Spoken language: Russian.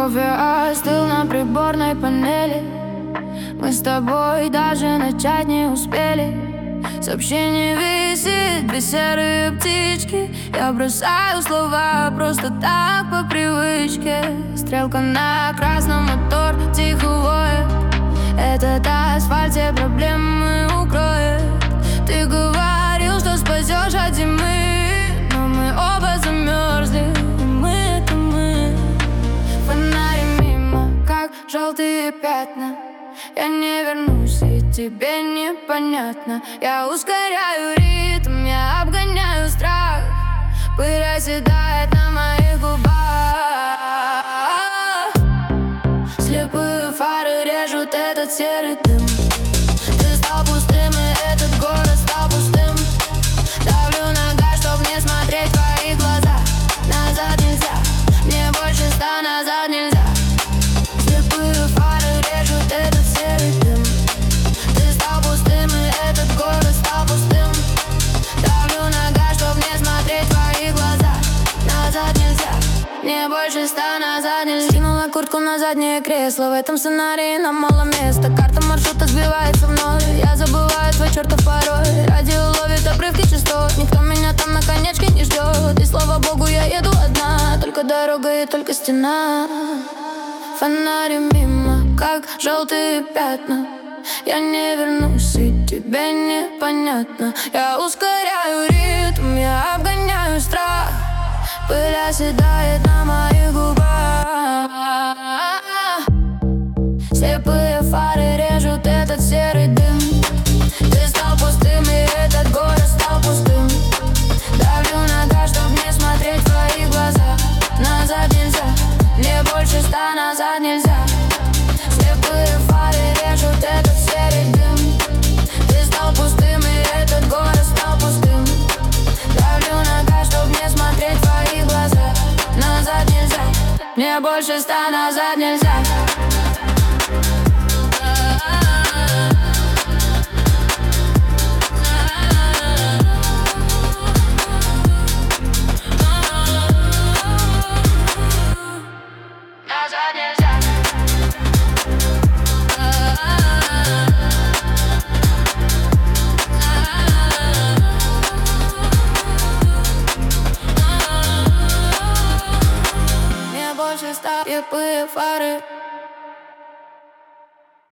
Кофе остыл на приборной панели. Мы с тобой даже начать не успели. Сообщение висит, две серые птички. Я бросаю слова просто так по привычке. Стрелка на красном, мотор тихо воет. Этот асфальт все проблемы укроет. Ты говорил, что спасешь от зимы, но мы оба замерзли, и мы — это мы. Фонари мимо, как желтые пятна. Я не вернусь, и тебе непонятно. Я ускоряю ритм, я обгоняю страх. Пыль оседает на моих губах. Слепые фары режут этот серый дым. Ты стал пустым, и этот город стал пустым. Давлю на газ, чтоб не смотреть в твои глаза. Назад нельзя, мне больше 100 назад нельзя. Слепые фары режут этот серый дым. Ты стал пустым, и этот город стал пустым. Давлю на газ, чтоб не смотреть в твои глаза. Назад нельзя, мне больше 100 назад нельзя. Скинула куртку на заднее кресло. В этом сценарии нам мало места. Карта маршрута сбивается вновь. Я забываю твой чертов пароль. Радио ловит обрывки частот. Никто меня там на конечке не ждет. И слава богу, я еду одна. Только дорога и только стена. Фонари мимо, как желтые пятна. Я не вернусь, и тебе непонятно. Я ускоряю ритм, я обгоняю страх. Пыль оседает на моих губах. Слепые фары режут этот серый дым. Ты стал пустым, и этот город стал пустым. Давлю на газ, чтоб не смотреть в твои глаза. Назад нельзя, мне больше 100 назад нельзя. Слепые фары режут этот серый дым. Ты стал пустым, и этот город стал пустым. Давлю на газ, чтоб не смотреть в твои глаза. Назад нельзя, мне больше 100 назад нельзя. Назад нельзя. Мне больше 100 слепые фары.